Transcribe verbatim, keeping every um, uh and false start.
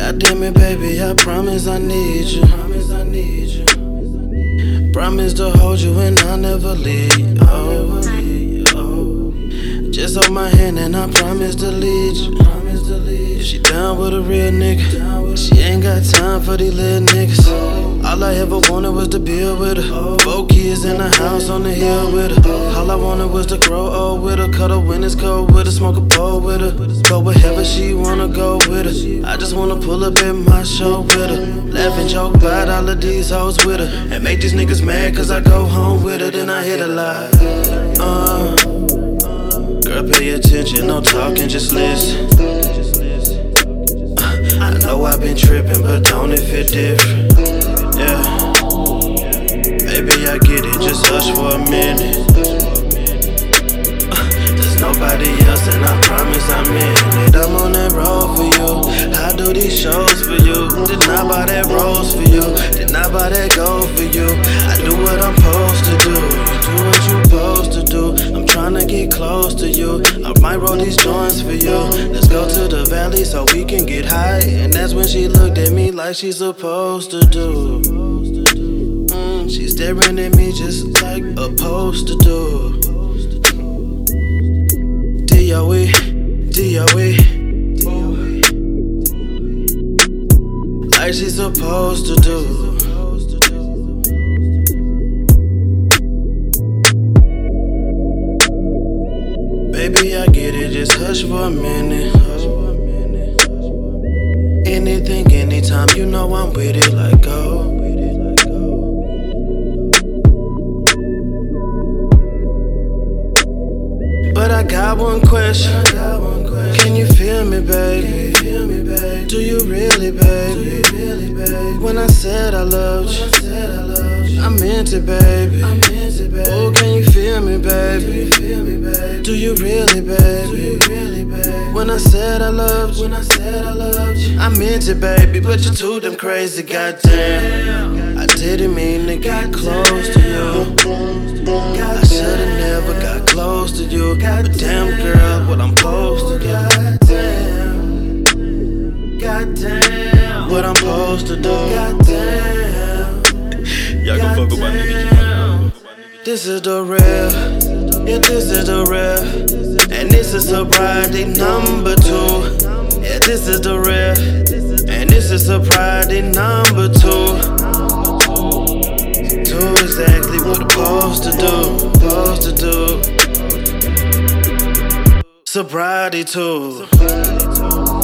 God damn it, baby, I promise I need you. Promise I need you. Promise to hold you and I'll never leave. Oh, oh. Just hold my hand and I promise to lead you. Promise to lead you. She down with a real nigga. She ain't got time for these little niggas. All I ever wanted was to build with her. Four kids in a house on the hill with her. All I wanted was to grow old with her. Cuddle when it's cold with her. Smoke a bowl with her. Go wherever she wanna go with her. I just wanna pull up in my show with her. Laugh and joke about all of these hoes with her. And make these niggas mad cause I go home with her. Then I hit a lie. Uh, girl, pay attention, no talking, just listen. uh, I know I've been tripping, but don't it feel different? Yeah, baby, I get it, just hush for a minute. uh, There's nobody else and I promise I'm in it. I'm on that road for you, I do these shows for you. Did not buy that rose for you, did not buy that gold for you. I do what I'm supposed to do, you do what you supposed to do. I'm tryna get close to you, I might roll these joints for you. Let's go to the valley so we can get high. And that's when she looked at me like she's supposed to do. mm, She's staring at me just like a poster do. D O E, D O E, like she's supposed to do. Baby, I get it, just hush for a minute. Anything, anytime, you know I'm with it, like go. But I got one question. Can you feel me, baby? Do you really, baby? When I said I loved you, I meant it, baby. Oh, can you feel me, baby? Do you really, baby? When I said I loved you, I meant it, baby. But you're too damn crazy, goddamn. I didn't mean to get close to you. I should've never got close to you. But damn, girl, what I'm supposed to do? Goddamn, goddamn, what I'm supposed to do? Goddamn, y'all gon' fuck with my nigga. This is the real, yeah, this is the real. And this is sobriety number two. Yeah, this is the real. And this is sobriety number two. Do exactly what I'm supposed to do, supposed to do. Sobriety two.